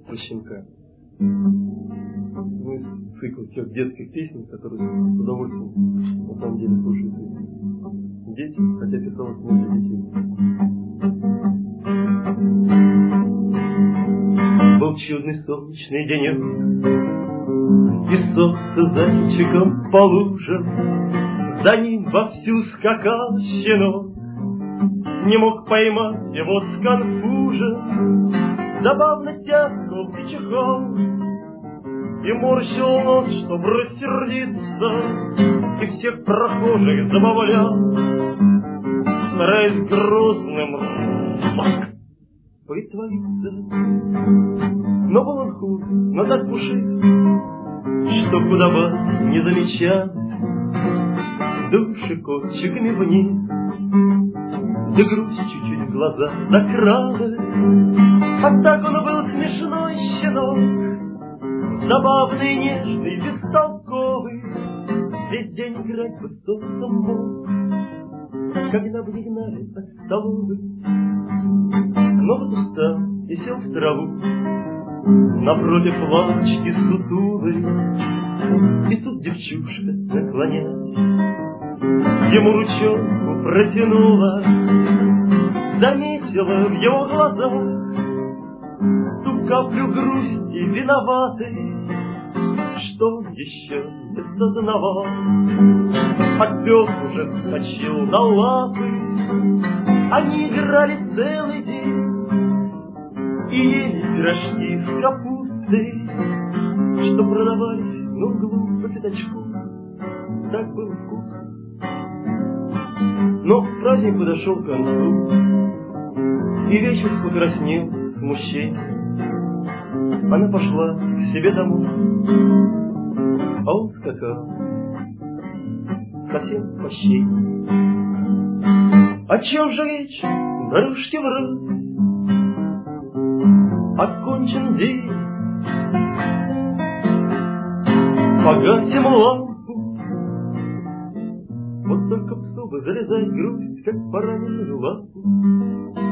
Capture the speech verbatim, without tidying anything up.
про щенка. Ну, из цикла тех детских песен, которые с удовольствием на самом деле слушают дети, хотя писалось не для детей. Был чудный солнечный денек, и солнце зайчиком по лужам, за ним вовсю скакал щенок, не мог поймать его сконфужен, забавно тявкал и чихал, и морщил нос, чтоб рассердиться, и всех прохожих забавлял, стараясь грозным притвориться. Но был он худ, но так пушист, что куда бы не замечал, души кончиками вниз, да грусть чуть-чуть в глаза закралась. А так он был смешной щенок, забавный, нежный, бестолковый, весь день играть бы солнцем мог, когда бы не гнали от столовой. Но вот устал и сел в траву напротив лавочки сутулой, и тут девчушка, наклонясь, ему ручонку протянула, заметила в его глазах ту каплю грусти виноватой, что он еще не сознавал. А пес уже вскочил на лапы, они играли целый день и ели пирожки с капустой, что продавались на углу по пятачку. Так было вкусно. Но праздник подошел к концу, и вечер покраснел смущение. Она пошла к себе домой, а он скакал совсем по щей. О чем же речь? Дорожки врать. Окончен день, погасим лампу. Вот только псу бы залезать в грудь, как пораненную лапу.